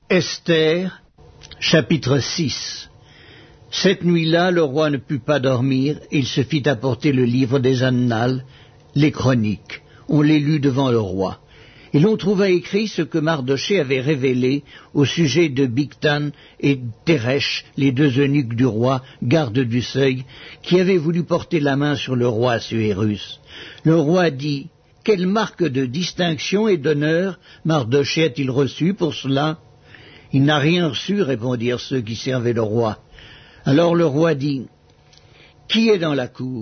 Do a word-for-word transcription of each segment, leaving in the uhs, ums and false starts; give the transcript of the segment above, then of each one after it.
Esther, chapitre six. Cette nuit-là, le roi ne put pas dormir, et il se fit apporter le livre des Annales, les chroniques. On les lut devant le roi. Et l'on trouva écrit ce que Mardochée avait révélé au sujet de Bigthan et Téresh, les deux eunuques du roi, gardes du seuil, qui avaient voulu porter la main sur le roi Assuérus. Le roi dit, « Quelle marque de distinction et d'honneur Mardochée a-t-il reçu pour cela ?» « Il n'a rien reçu, répondirent ceux qui servaient le roi. Alors le roi dit, « Qui est dans la cour ?»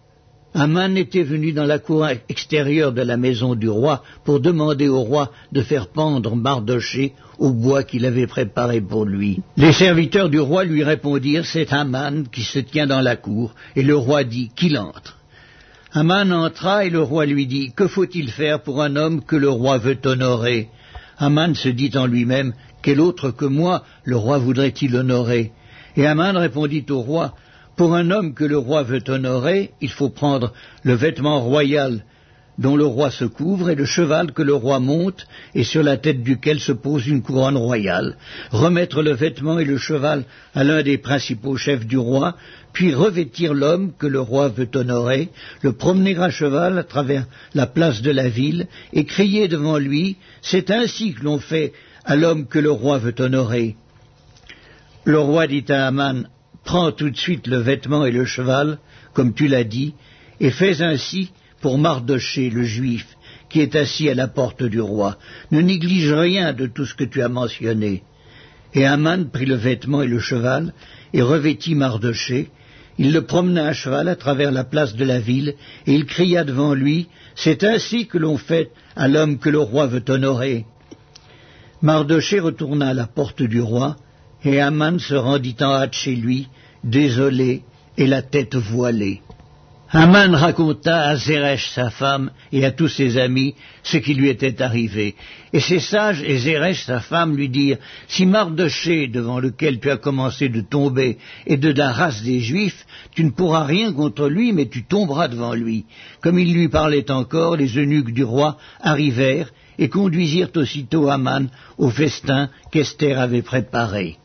Aman était venu dans la cour extérieure de la maison du roi pour demander au roi de faire pendre Mardochée au bois qu'il avait préparé pour lui. Les serviteurs du roi lui répondirent, « C'est Aman qui se tient dans la cour. » Et le roi dit, « Qu'il entre. » Aman entra et le roi lui dit, « Que faut-il faire pour un homme que le roi veut honorer ?» Aman se dit en lui-même, « Quel autre que moi le roi voudrait-il honorer ?» Et Aman répondit au roi, « Pour un homme que le roi veut honorer, il faut prendre le vêtement royal dont le roi se couvre et le cheval que le roi monte et sur la tête duquel se pose une couronne royale, remettre le vêtement et le cheval à l'un des principaux chefs du roi, puis revêtir l'homme que le roi veut honorer, le promener à cheval à travers la place de la ville et crier devant lui, « C'est ainsi que l'on fait à l'homme que le roi veut honorer. » Le roi dit à Aman, « Prends tout de suite le vêtement et le cheval, comme tu l'as dit, et fais ainsi pour Mardochée, le juif, qui est assis à la porte du roi. Ne néglige rien de tout ce que tu as mentionné. » Et Aman prit le vêtement et le cheval, et revêtit Mardochée. Il le promena à cheval à travers la place de la ville, et il cria devant lui, « C'est ainsi que l'on fait à l'homme que le roi veut honorer. » Mardochée retourna à la porte du roi, et Aman se rendit en hâte chez lui, désolé et la tête voilée. Aman raconta à Zeresh sa femme et à tous ses amis ce qui lui était arrivé. Et ses sages et Zeresh sa femme lui dirent, « Si Mardochée, devant lequel tu as commencé de tomber, est de la race des Juifs, tu ne pourras rien contre lui, mais tu tomberas devant lui. » Comme il lui parlait encore, les eunuques du roi arrivèrent et conduisirent aussitôt Aman au festin qu'Esther avait préparé.